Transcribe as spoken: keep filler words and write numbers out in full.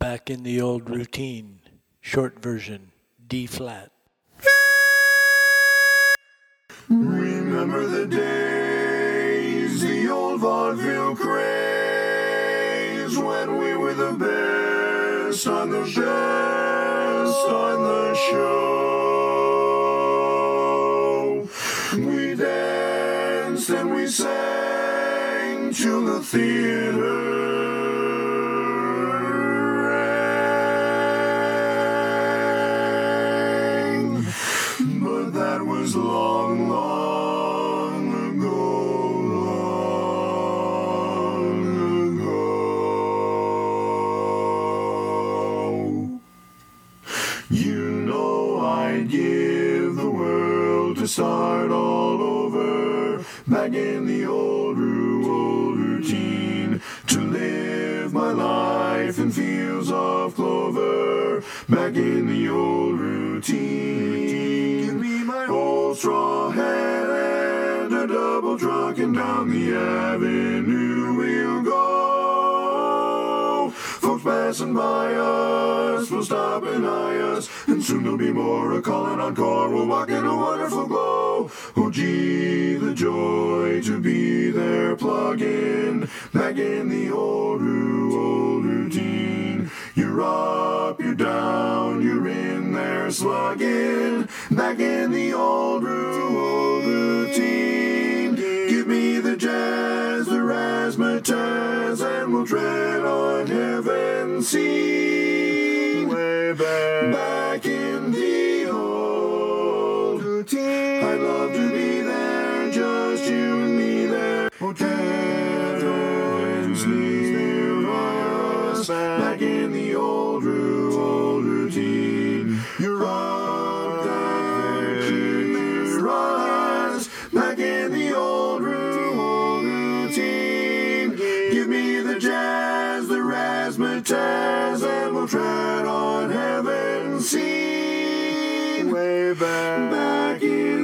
back in the old routine. Short version, D flat. Remember the days, the old vaudeville craze, when we were the best on the best on the show. We danced and we sang till the theater rang. But that was long, long ago, long ago. You know I'd give the world to start all over, back in the old, ru- old routine, to live my life in fields of clover, back in the old routine. Give me my old straw hat and a double truck, and down the avenue we'll go. Folks passing by us will stop and eye us, and soon there'll be more a-calling encore. We'll walk in a wonderful glow. Oh gee, the joy to be there plug-in, back in the old, ru- old routine. You're up, you're down, you're in there slugging, back in the old, ru- old routine. Give me the jazz, the razzmatazz, and we'll tread on heaven's scene. Way back, back in the old routine. I'd love to be there, just you and me there. Oh, heaven's near us, back in the old, ru- old routine. You're up there, near us, back in the old, ru- old routine. Give me the jazz, the razzmatazz, and we'll tread on heaven's scene. Way back, back in